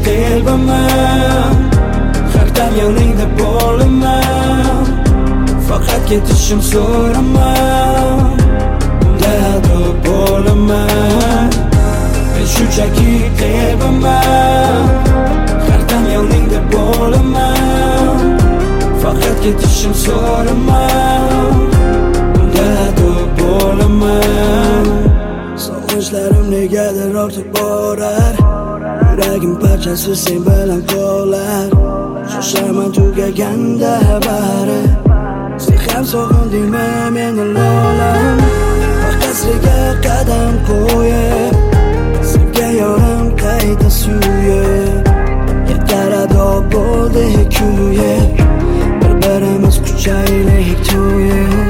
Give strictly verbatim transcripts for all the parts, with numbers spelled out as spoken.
telbaman, har dam yoningda bo'laman. Faqat ketishim so'raman, unda ado bo'laman. Men shunchaki telbaman, har dam yoningda bo'laman. Faqat ketishim so'raman, unda ado bo'laman. Sog'inchlarim negadir ortib borar, yuragim parchasi sen bilan qolar. Shoshaman tugaganda bari, sen ham sog'indingmi meni lolam. Faqat qadam qo'yib, senga yorim qayta suyib, yetar ado bo'ldik kuyib, bir-birimiz quchaylik to'yib.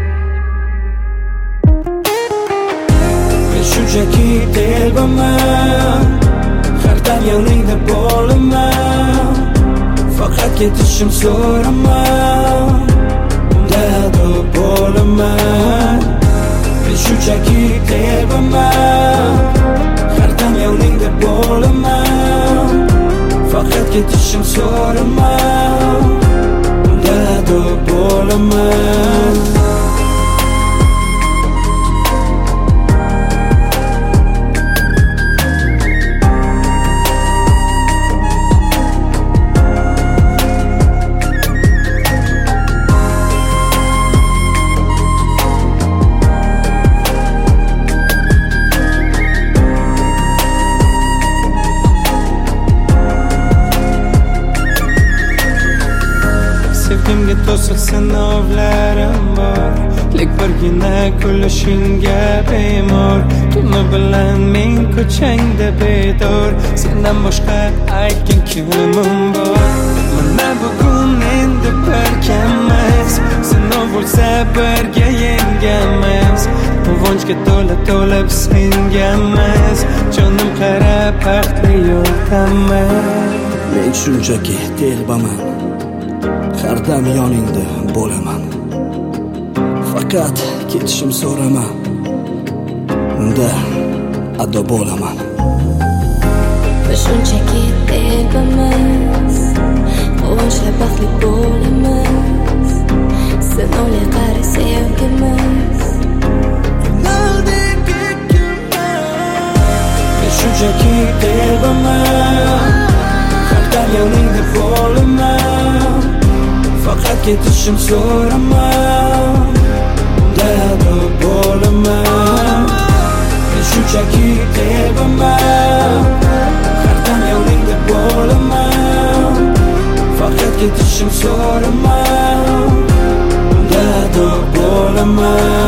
Men shunchaki telbaman, har dam yoningda bo'laman. Faqat ketishim so'raman, unda ado bo'laman. Men shunchaki telbaman, har dam yoningda bo'laman. Faqat ketishim so'raman, unda ado bo'laman. Sevgimga to'siq sinovlarim bor, lek birgina kulishingga bemor. Tuni bilan men ko'changda bedor, sendan boshqa aytgan kimim bor? Mana bugun endi birgamiz, sinov bo'lsa birga yengamiz. Quvonchga to'la to'lib singamiz, jonim qarab baxtli yo'ldamiz. Men shunchaki telbaman, har dam yoningda bo'laman. Faqat ketishim so'raman, unda ado bo'laman. Biz shunchaki telbamiz, quvonchli baxtli bo'lamiz. Sinovli qari sevgimiz, men shunchaki telbaman, har dam yoningda bo'laman. Faqat ketishim so'raman, unda ado bo'laman. Men shunchaki telbaman, har dam yoningda bo'laman. Faqat ketishim so'raman, unda ado bo'laman.